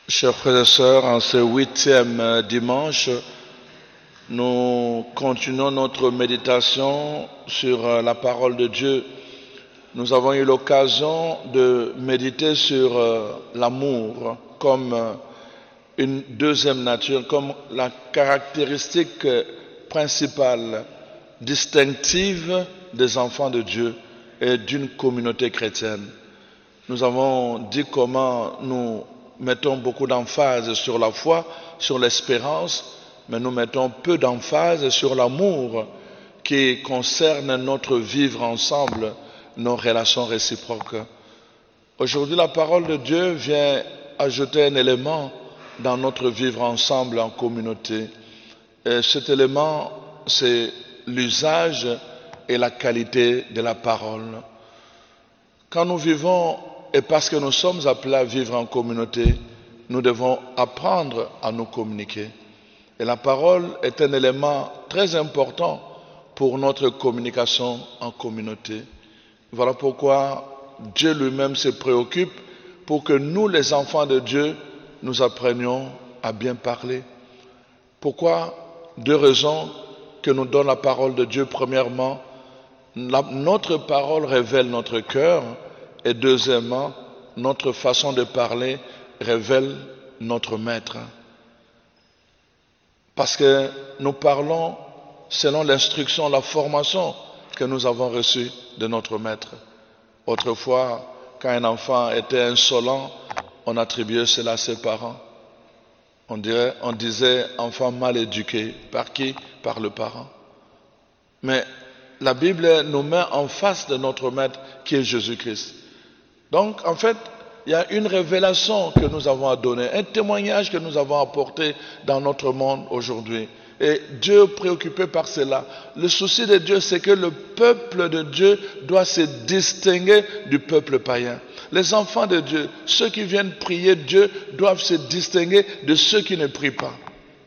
Chers frères et sœurs, en ce 8e dimanche, nous continuons notre méditation sur la parole de Dieu. Nous avons eu l'occasion de méditer sur l'amour comme une deuxième nature, comme la caractéristique principale, distinctive des enfants de Dieu et d'une communauté chrétienne. Nous avons dit comment nous mettons beaucoup d'emphase sur la foi, sur l'espérance, mais nous mettons peu d'emphase sur l'amour qui concerne notre vivre ensemble, nos relations réciproques. Aujourd'hui, la parole de Dieu vient ajouter un élément dans notre vivre ensemble en communauté. Et cet élément, c'est l'usage et la qualité de la parole. Quand nous vivons, et parce que nous sommes appelés à vivre en communauté, nous devons apprendre à nous communiquer. Et la parole est un élément très important pour notre communication en communauté. Voilà pourquoi Dieu lui-même se préoccupe pour que nous, les enfants de Dieu, nous apprenions à bien parler. Pourquoi? Deux raisons que nous donne la parole de Dieu. Premièrement, notre parole révèle notre cœur. Et deuxièmement, notre façon de parler révèle notre maître. Parce que nous parlons selon l'instruction, la formation que nous avons reçue de notre maître. Autrefois, quand un enfant était insolent, on attribuait cela à ses parents. On disait enfant mal éduqué. Par qui? Par le parent. Mais la Bible nous met en face de notre maître qui est Jésus-Christ. Donc, en fait, il y a une révélation que nous avons à donner, un témoignage que nous avons apporté dans notre monde aujourd'hui. Et Dieu est préoccupé par cela. Le souci de Dieu, c'est que le peuple de Dieu doit se distinguer du peuple païen. Les enfants de Dieu, ceux qui viennent prier Dieu, doivent se distinguer de ceux qui ne prient pas.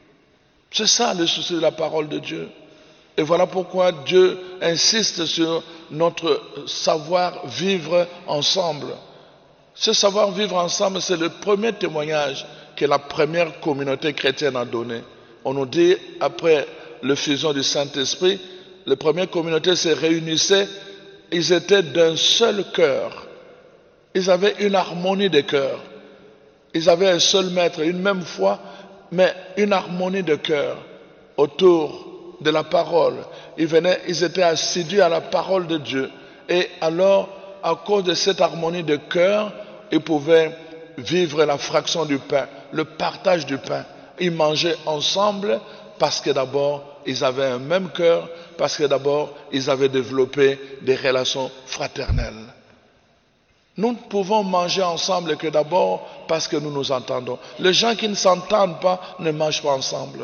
C'est ça le souci de la parole de Dieu. Et voilà pourquoi Dieu insiste sur notre savoir vivre ensemble. Ce savoir vivre ensemble, c'est le premier témoignage que la première communauté chrétienne a donné. On nous dit, après l'effusion du Saint-Esprit, les premières communautés se réunissaient, ils étaient d'un seul cœur. Ils avaient une harmonie de cœur. Ils avaient un seul maître, une même foi, mais une harmonie de cœur autour de la parole. Ils étaient assidus à la parole de Dieu. Et alors, à cause de cette harmonie de cœur, ils pouvaient vivre la fraction du pain, le partage du pain. Ils mangeaient ensemble parce que d'abord, ils avaient un même cœur, parce que d'abord, ils avaient développé des relations fraternelles. Nous ne pouvons manger ensemble que d'abord parce que nous nous entendons. Les gens qui ne s'entendent pas ne mangent pas ensemble.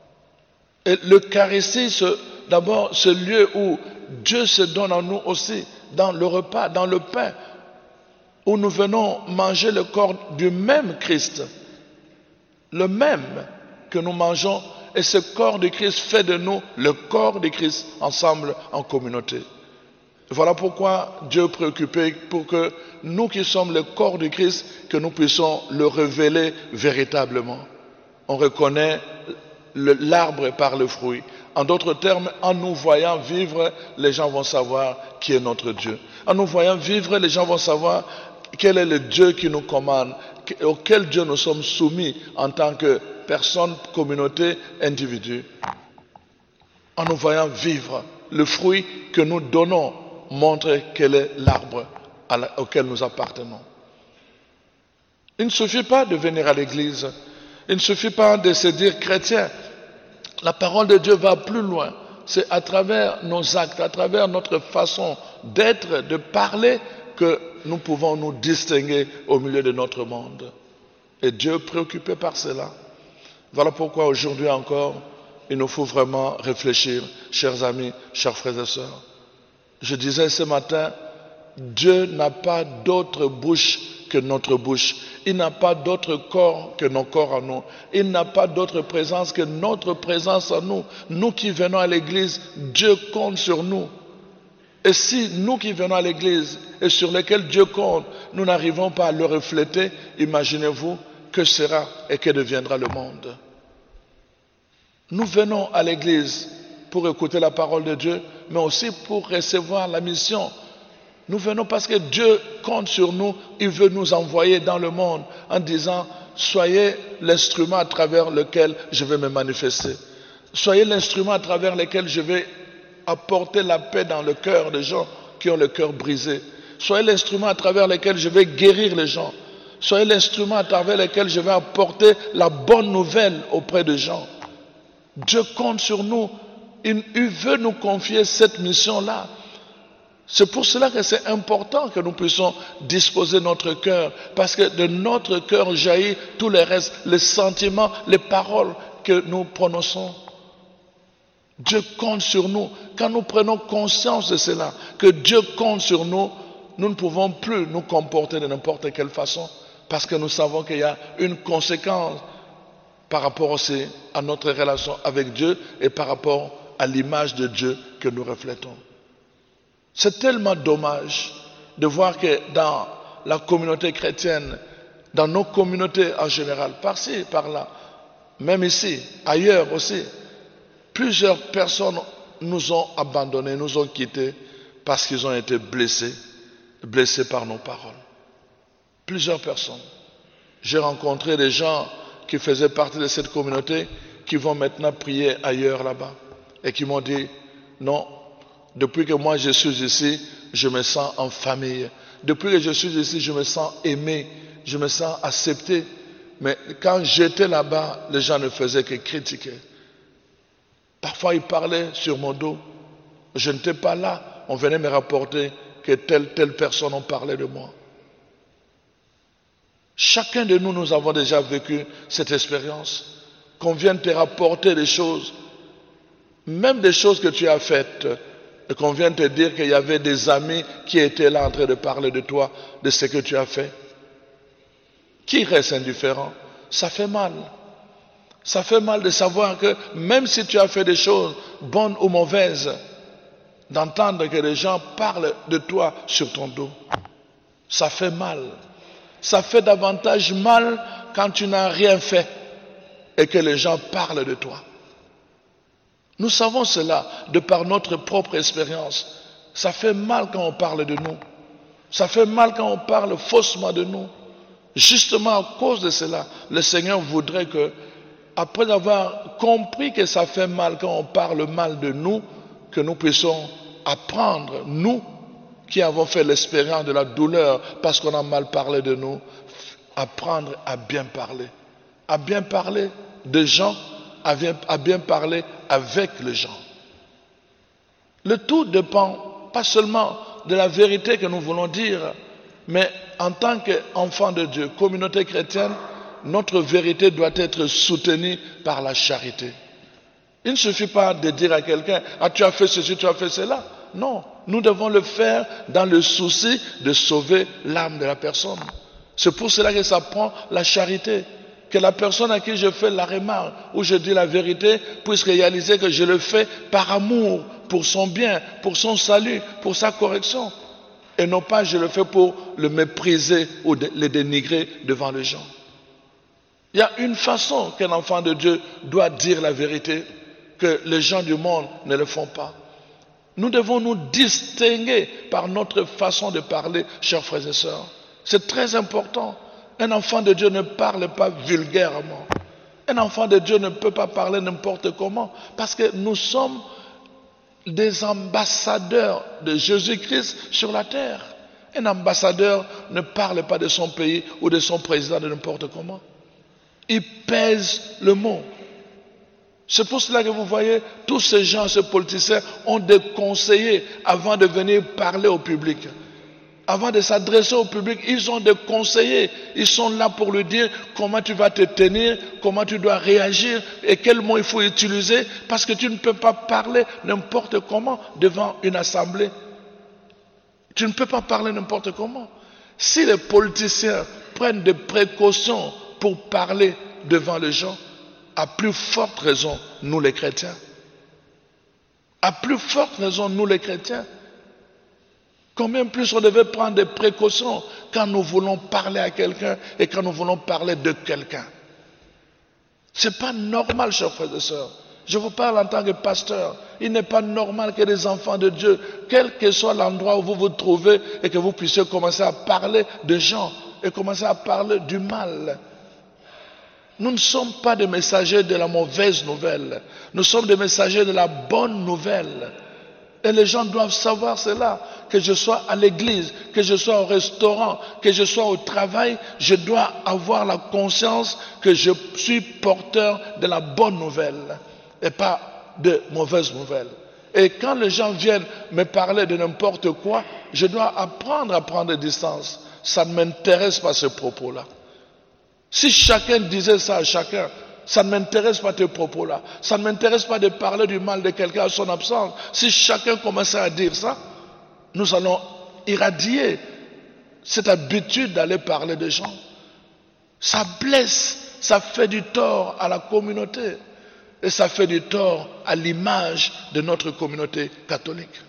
Et l'Eucharistie, d'abord, ce lieu où Dieu se donne à nous aussi, dans le repas, dans le pain, où nous venons manger le corps du même Christ, le même que nous mangeons, et ce corps de Christ fait de nous le corps de Christ ensemble en communauté. Voilà pourquoi Dieu est préoccupé pour que nous qui sommes le corps de Christ, que nous puissions le révéler véritablement. On reconnaît l'arbre par le fruit. En d'autres termes, en nous voyant vivre, les gens vont savoir qui est notre Dieu. En nous voyant vivre, les gens vont savoir quel est le Dieu qui nous commande, auquel Dieu nous sommes soumis en tant que personne, communauté, individu. En nous voyant vivre, le fruit que nous donnons montre quel est l'arbre auquel nous appartenons. Il ne suffit pas de venir à l'église. Il ne suffit pas de se dire chrétien. La parole de Dieu va plus loin. C'est à travers nos actes, à travers notre façon d'être, de parler, que nous pouvons nous distinguer au milieu de notre monde. Et Dieu est préoccupé par cela. Voilà pourquoi aujourd'hui encore, il nous faut vraiment réfléchir, chers amis, chers frères et sœurs. Je disais ce matin, Dieu n'a pas d'autre bouche que notre bouche. Il n'a pas d'autre corps que nos corps à nous. Il n'a pas d'autre présence que notre présence à nous. Nous qui venons à l'église, Dieu compte sur nous. Et si nous qui venons à l'église et sur lesquels Dieu compte, nous n'arrivons pas à le refléter, imaginez-vous que sera et que deviendra le monde. Nous venons à l'église pour écouter la parole de Dieu, mais aussi pour recevoir la mission. Nous venons parce que Dieu compte sur nous, il veut nous envoyer dans le monde en disant, soyez l'instrument à travers lequel je vais me manifester. Soyez l'instrument à travers lequel je vais apporter la paix dans le cœur des gens qui ont le cœur brisé. Soyez l'instrument à travers lequel je vais guérir les gens. Soyez l'instrument à travers lequel je vais apporter la bonne nouvelle auprès des gens. Dieu compte sur nous. Il veut nous confier cette mission-là. C'est pour cela que c'est important que nous puissions disposer notre cœur, parce que de notre cœur jaillit tous les restes, les sentiments, les paroles que nous prononçons. Dieu compte sur nous. Quand nous prenons conscience de cela, que Dieu compte sur nous, nous ne pouvons plus nous comporter de n'importe quelle façon, parce que nous savons qu'il y a une conséquence par rapport aussi à notre relation avec Dieu et par rapport à l'image de Dieu que nous reflétons. C'est tellement dommage de voir que dans la communauté chrétienne, dans nos communautés en général, par-ci, par-là, même ici, ailleurs aussi, plusieurs personnes nous ont abandonnés, nous ont quittés parce qu'ils ont été blessés par nos paroles. Plusieurs personnes. J'ai rencontré des gens qui faisaient partie de cette communauté qui vont maintenant prier ailleurs là-bas et qui m'ont dit, non, depuis que moi je suis ici, je me sens en famille. Depuis que je suis ici, je me sens aimé, je me sens accepté. Mais quand j'étais là-bas, les gens ne faisaient que critiquer. Parfois, ils parlaient sur mon dos. Je n'étais pas là. On venait me rapporter que telle personne en parlait de moi. Chacun de nous, nous avons déjà vécu cette expérience. Qu'on vienne te rapporter des choses, même des choses que tu as faites, et qu'on vienne te dire qu'il y avait des amis qui étaient là en train de parler de toi, de ce que tu as fait. Qui reste indifférent? Ça fait mal. Ça fait mal de savoir que même si tu as fait des choses bonnes ou mauvaises, d'entendre que les gens parlent de toi sur ton dos. Ça fait mal. Ça fait davantage mal quand tu n'as rien fait et que les gens parlent de toi. Nous savons cela de par notre propre expérience. Ça fait mal quand on parle de nous. Ça fait mal quand on parle faussement de nous. Justement à cause de cela, le Seigneur voudrait que, après avoir compris que ça fait mal quand on parle mal de nous, que nous puissions apprendre, nous qui avons fait l'expérience de la douleur parce qu'on a mal parlé de nous, apprendre à bien parler de gens, à bien parler avec les gens. Le tout dépend pas seulement de la vérité que nous voulons dire, mais en tant qu'enfants de Dieu, communauté chrétienne, notre vérité doit être soutenue par la charité. Il ne suffit pas de dire à quelqu'un, ah tu as fait ceci, tu as fait cela. Non, nous devons le faire dans le souci de sauver l'âme de la personne. C'est pour cela que ça prend la charité. Que la personne à qui je fais la remarque ou je dis la vérité puisse réaliser que je le fais par amour, pour son bien, pour son salut, pour sa correction. Et non pas je le fais pour le mépriser ou le dénigrer devant les gens. Il y a une façon qu'un enfant de Dieu doit dire la vérité, que les gens du monde ne le font pas. Nous devons nous distinguer par notre façon de parler, chers frères et sœurs. C'est très important. Un enfant de Dieu ne parle pas vulgairement. Un enfant de Dieu ne peut pas parler n'importe comment, parce que nous sommes des ambassadeurs de Jésus-Christ sur la terre. Un ambassadeur ne parle pas de son pays ou de son président de n'importe comment. Il pèse le mot. C'est pour cela que vous voyez, tous ces gens, ces politiciens, ont des conseillers avant de venir parler au public. Avant de s'adresser au public, ils ont des conseillers. Ils sont là pour lui dire comment tu vas te tenir, comment tu dois réagir et quels mots il faut utiliser, parce que tu ne peux pas parler n'importe comment devant une assemblée. Tu ne peux pas parler n'importe comment. Si les politiciens prennent des précautions pour parler devant les gens, à plus forte raison, nous les chrétiens. À plus forte raison, nous les chrétiens. Combien plus on devait prendre des précautions quand nous voulons parler à quelqu'un et quand nous voulons parler de quelqu'un. Ce n'est pas normal, chers frères et sœurs. Je vous parle en tant que pasteur. Il n'est pas normal que les enfants de Dieu, quel que soit l'endroit où vous vous trouvez, et que vous puissiez commencer à parler de gens et commencer à parler du mal. Nous ne sommes pas des messagers de la mauvaise nouvelle. Nous sommes des messagers de la bonne nouvelle. Et les gens doivent savoir cela. Que je sois à l'église, que je sois au restaurant, que je sois au travail, je dois avoir la conscience que je suis porteur de la bonne nouvelle et pas de mauvaises nouvelles. Et quand les gens viennent me parler de n'importe quoi, je dois apprendre à prendre distance. Ça ne m'intéresse pas ce propos-là. Si chacun disait ça à chacun, ça ne m'intéresse pas tes propos-là. Ça ne m'intéresse pas de parler du mal de quelqu'un à son absence. Si chacun commençait à dire ça, nous allons irradier cette habitude d'aller parler des gens. Ça blesse, ça fait du tort à la communauté. Et ça fait du tort à l'image de notre communauté catholique.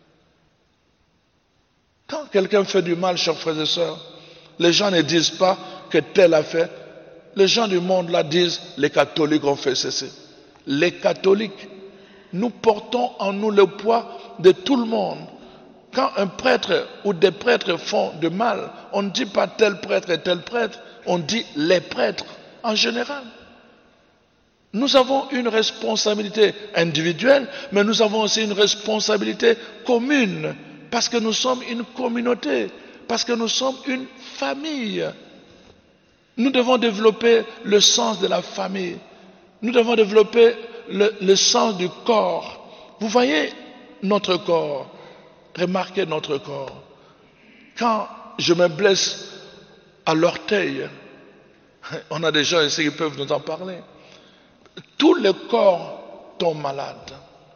Quand quelqu'un fait du mal, chers frères et sœurs, les gens ne disent pas que tel a fait. Les gens du monde là disent, les catholiques ont fait ceci. Les catholiques, nous portons en nous le poids de tout le monde. Quand un prêtre ou des prêtres font du mal, on ne dit pas tel prêtre et tel prêtre, on dit les prêtres en général. Nous avons une responsabilité individuelle, mais nous avons aussi une responsabilité commune, parce que nous sommes une communauté, parce que nous sommes une famille. Nous devons développer le sens de la famille. Nous devons développer le sens du corps. Vous voyez notre corps. Remarquez notre corps. Quand je me blesse à l'orteil, on a des gens ici qui peuvent nous en parler. Tout le corps tombe malade.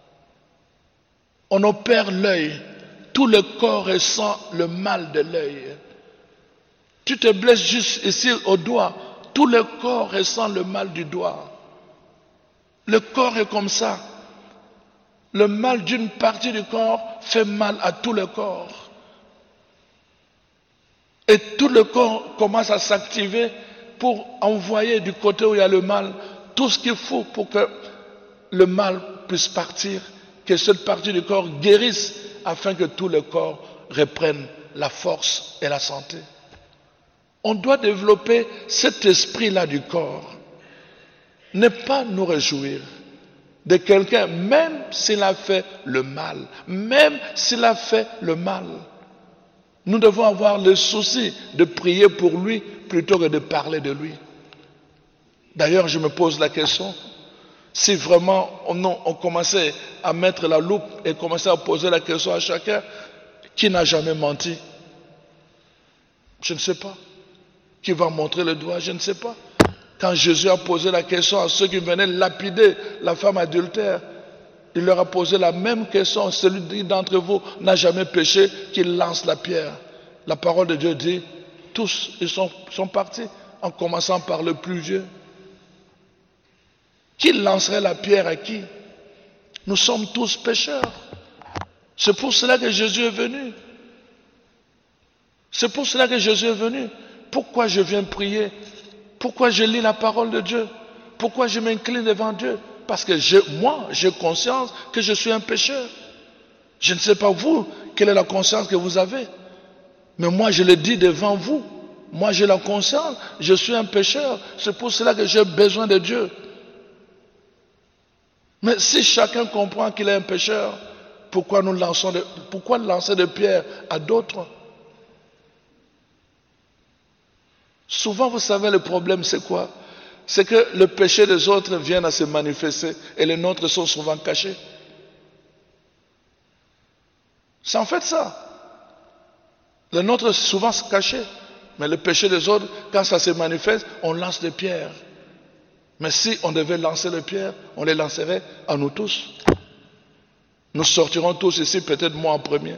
On opère l'œil. Tout le corps ressent le mal de l'œil. Tu te blesses juste ici au doigt. Tout le corps ressent le mal du doigt. Le corps est comme ça. Le mal d'une partie du corps fait mal à tout le corps. Et tout le corps commence à s'activer pour envoyer du côté où il y a le mal tout ce qu'il faut pour que le mal puisse partir, que cette partie du corps guérisse afin que tout le corps reprenne la force et la santé. On doit développer cet esprit-là du corps. Ne pas nous réjouir de quelqu'un, même s'il a fait le mal. Même s'il a fait le mal. Nous devons avoir le souci de prier pour lui plutôt que de parler de lui. D'ailleurs, je me pose la question, si vraiment on commençait à mettre la loupe et commençait à poser la question à chacun, qui n'a jamais menti? Je ne sais pas. Qui va montrer le doigt? Je ne sais pas. Quand Jésus a posé la question à ceux qui venaient lapider la femme adultère, il leur a posé la même question. Celui d'entre vous n'a jamais péché, qu'il lance la pierre. La parole de Dieu dit, tous ils sont partis, en commençant par le plus vieux. Qui lancerait la pierre à qui? Nous sommes tous pécheurs. C'est pour cela que Jésus est venu. C'est pour cela que Jésus est venu. Pourquoi je viens prier? Pourquoi je lis la parole de Dieu? Pourquoi je m'incline devant Dieu? Parce que moi, j'ai conscience que je suis un pécheur. Je ne sais pas vous, quelle est la conscience que vous avez. Mais moi, je le dis devant vous. Moi, j'ai la conscience, je suis un pécheur. C'est pour cela que j'ai besoin de Dieu. Mais si chacun comprend qu'il est un pécheur, pourquoi lancer des pierres à d'autres? Souvent, vous savez, le problème, c'est quoi? C'est que le péché des autres vient à se manifester et les nôtres sont souvent cachés. C'est en fait ça. Les nôtres sont souvent cachés. Mais le péché des autres, quand ça se manifeste, on lance des pierres. Mais si on devait lancer les pierres, on les lancerait à nous tous. Nous sortirons tous ici, peut-être moi en premier.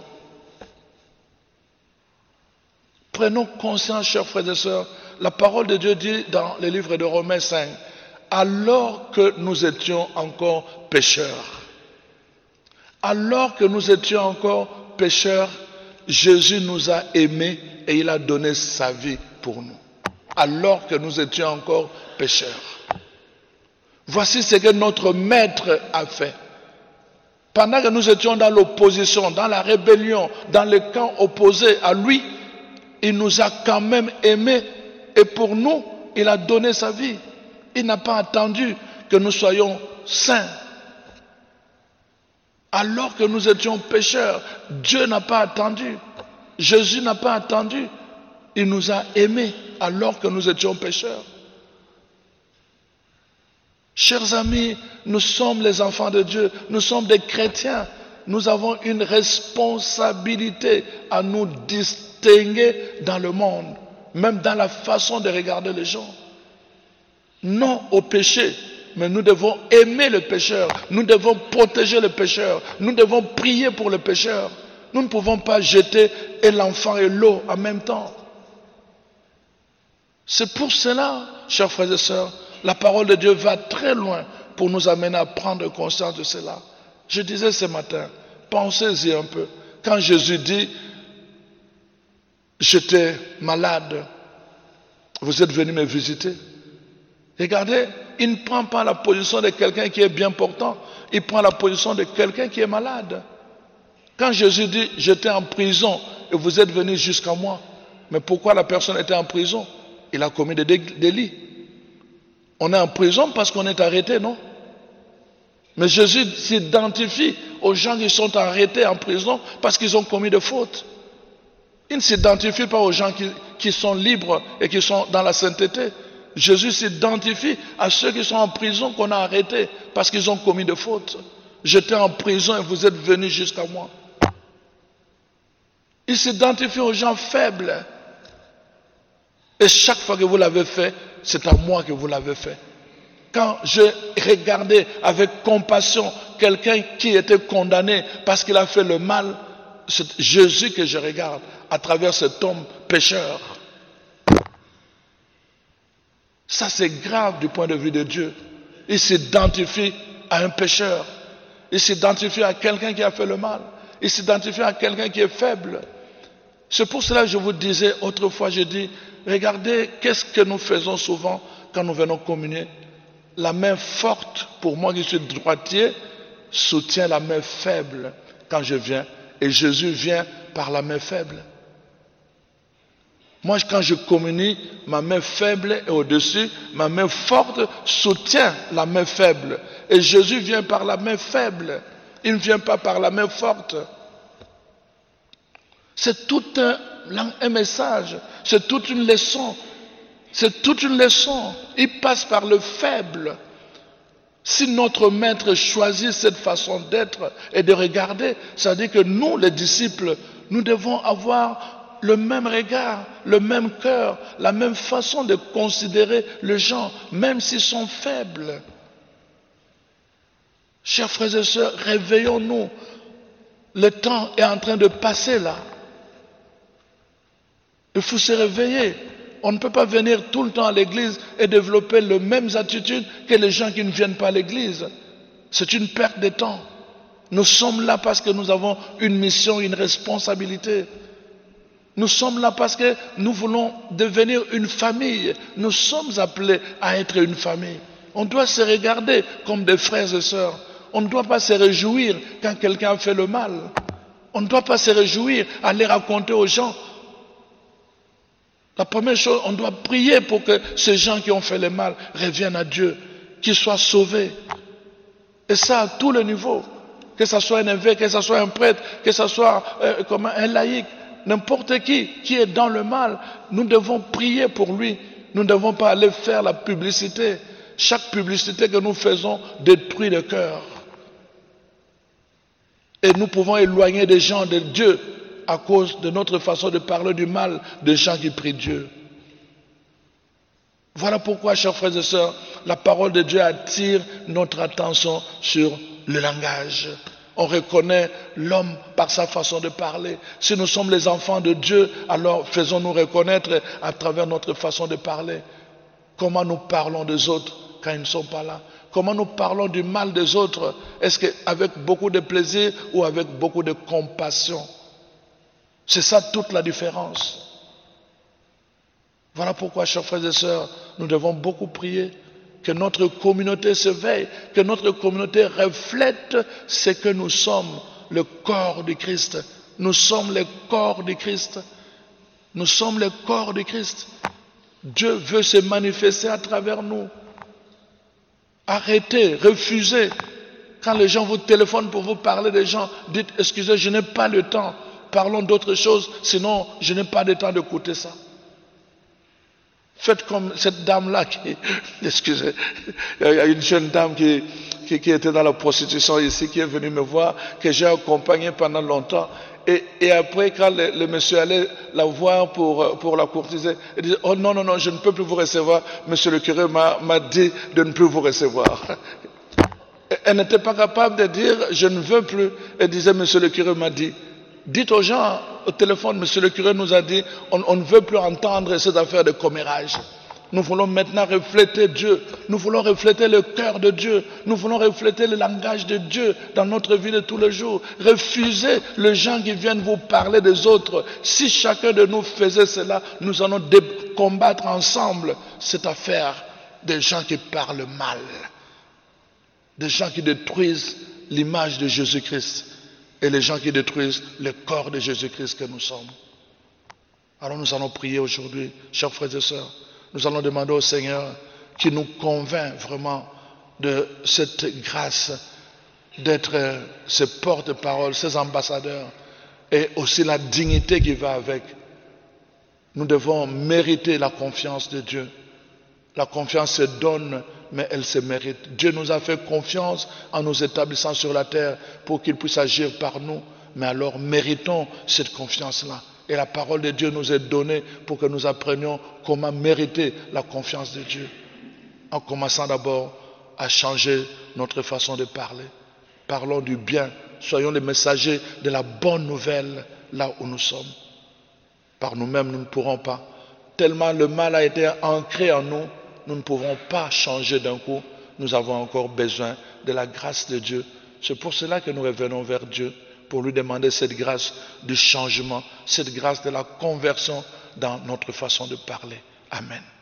Prenons conscience, chers frères et sœurs, la parole de Dieu dit dans le livre de Romains 5, alors que nous étions encore pécheurs, alors que nous étions encore pécheurs, Jésus nous a aimés et il a donné sa vie pour nous, alors que nous étions encore pécheurs. Voici ce que notre Maître a fait. Pendant que nous étions dans l'opposition, dans la rébellion, dans le camp opposé à lui, il nous a quand même aimés et pour nous, il a donné sa vie. Il n'a pas attendu que nous soyons saints. Alors que nous étions pécheurs, Dieu n'a pas attendu. Jésus n'a pas attendu. Il nous a aimés alors que nous étions pécheurs. Chers amis, nous sommes les enfants de Dieu, nous sommes des chrétiens. Nous avons une responsabilité à nous distinguer dans le monde, même dans la façon de regarder les gens. Non au péché, mais nous devons aimer le pécheur, nous devons protéger le pécheur, nous devons prier pour le pécheur. Nous ne pouvons pas jeter et l'enfant et l'eau en même temps. C'est pour cela, chers frères et sœurs, la parole de Dieu va très loin pour nous amener à prendre conscience de cela. Je disais ce matin, pensez-y un peu. Quand Jésus dit, j'étais malade, vous êtes venu me visiter. Regardez, il ne prend pas la position de quelqu'un qui est bien portant, il prend la position de quelqu'un qui est malade. Quand Jésus dit, j'étais en prison et vous êtes venu jusqu'à moi, mais pourquoi la personne était en prison? Il a commis des délits. On est en prison parce qu'on est arrêté, non? Mais Jésus s'identifie aux gens qui sont arrêtés en prison parce qu'ils ont commis des fautes. Il ne s'identifie pas aux gens qui sont libres et qui sont dans la sainteté. Jésus s'identifie à ceux qui sont en prison qu'on a arrêtés parce qu'ils ont commis des fautes. J'étais en prison et vous êtes venus jusqu'à moi. Il s'identifie aux gens faibles. Et chaque fois que vous l'avez fait, c'est à moi que vous l'avez fait. Quand je regardais avec compassion quelqu'un qui était condamné parce qu'il a fait le mal, c'est Jésus que je regarde à travers cet homme pécheur. Ça c'est grave du point de vue de Dieu. Il s'identifie à un pécheur. Il s'identifie à quelqu'un qui a fait le mal. Il s'identifie à quelqu'un qui est faible. C'est pour cela que je vous disais autrefois, je dis, regardez qu'est-ce que nous faisons souvent quand nous venons communier. La main forte, pour moi qui suis droitier, soutient la main faible quand je viens. Et Jésus vient par la main faible. Moi, quand je communie, ma main faible est au-dessus, ma main forte soutient la main faible. Et Jésus vient par la main faible. Il ne vient pas par la main forte. C'est tout un message, c'est toute une leçon. C'est toute une leçon. Il passe par le faible. Si notre maître choisit cette façon d'être et de regarder, ça veut dire que nous, les disciples, nous devons avoir le même regard, le même cœur, la même façon de considérer les gens, même s'ils sont faibles. Chers frères et sœurs, réveillons-nous. Le temps est en train de passer là. Il faut se réveiller. On ne peut pas venir tout le temps à l'église et développer les mêmes attitudes que les gens qui ne viennent pas à l'église. C'est une perte de temps. Nous sommes là parce que nous avons une mission, une responsabilité. Nous sommes là parce que nous voulons devenir une famille. Nous sommes appelés à être une famille. On doit se regarder comme des frères et sœurs. On ne doit pas se réjouir quand quelqu'un fait le mal. On ne doit pas se réjouir à aller raconter aux gens. La première chose, on doit prier pour que ces gens qui ont fait le mal reviennent à Dieu, qu'ils soient sauvés. Et ça à tous les niveaux. Que ce soit un évêque, que ce soit un prêtre, que ce soit comme un laïc, n'importe qui est dans le mal, nous devons prier pour lui. Nous ne devons pas aller faire la publicité. Chaque publicité que nous faisons détruit le cœur. Et nous pouvons éloigner des gens de Dieu à cause de notre façon de parler du mal des gens qui prient Dieu. Voilà pourquoi, chers frères et sœurs, la parole de Dieu attire notre attention sur le langage. On reconnaît l'homme par sa façon de parler. Si nous sommes les enfants de Dieu, alors faisons-nous reconnaître à travers notre façon de parler. Comment nous parlons des autres quand ils ne sont pas là? Comment nous parlons du mal des autres? Est-ce qu'avec beaucoup de plaisir ou avec beaucoup de compassion? C'est ça toute la différence. Voilà pourquoi, chers frères et sœurs, nous devons beaucoup prier que notre communauté s'éveille, que notre communauté reflète ce que nous sommes, le corps du Christ. Nous sommes le corps du Christ. Nous sommes le corps du Christ. Dieu veut se manifester à travers nous. Arrêtez, refusez. Quand les gens vous téléphonent pour vous parler des gens, dites, excusez, je n'ai pas le temps. Parlons d'autre chose, sinon je n'ai pas le temps d'écouter ça. Faites comme cette dame-là excusez, il y a une jeune dame qui était dans la prostitution ici, qui est venue me voir, que j'ai accompagnée pendant longtemps. Et après, quand le monsieur allait la voir pour la courtiser, il disait, oh non, non, non, je ne peux plus vous recevoir. Monsieur le curé m'a dit de ne plus vous recevoir. Elle n'était pas capable de dire, je ne veux plus. Elle disait, monsieur le curé m'a dit. Dites aux gens au téléphone, monsieur le curé nous a dit, on ne veut plus entendre ces affaires de commérage. Nous voulons maintenant refléter Dieu. Nous voulons refléter le cœur de Dieu. Nous voulons refléter le langage de Dieu dans notre vie de tous les jours. Refusez les gens qui viennent vous parler des autres. Si chacun de nous faisait cela, nous allons combattre ensemble cette affaire des gens qui parlent mal. Des gens qui détruisent l'image de Jésus-Christ. Et les gens qui détruisent le corps de Jésus-Christ que nous sommes. Alors nous allons prier aujourd'hui, chers frères et sœurs. Nous allons demander au Seigneur qui nous convainc vraiment de cette grâce d'être ses porte-paroles, ses ambassadeurs et aussi la dignité qui va avec. Nous devons mériter la confiance de Dieu. La confiance se donne, mais elle se mérite. Dieu nous a fait confiance en nous établissant sur la terre pour qu'il puisse agir par nous. Mais alors méritons cette confiance-là. Et la parole de Dieu nous est donnée pour que nous apprenions comment mériter la confiance de Dieu. En commençant d'abord à changer notre façon de parler. Parlons du bien. Soyons les messagers de la bonne nouvelle là où nous sommes. Par nous-mêmes, nous ne pourrons pas. Tellement le mal a été ancré en nous, nous ne pouvons pas changer d'un coup. Nous avons encore besoin de la grâce de Dieu. C'est pour cela que nous revenons vers Dieu, pour lui demander cette grâce du changement, cette grâce de la conversion dans notre façon de parler. Amen.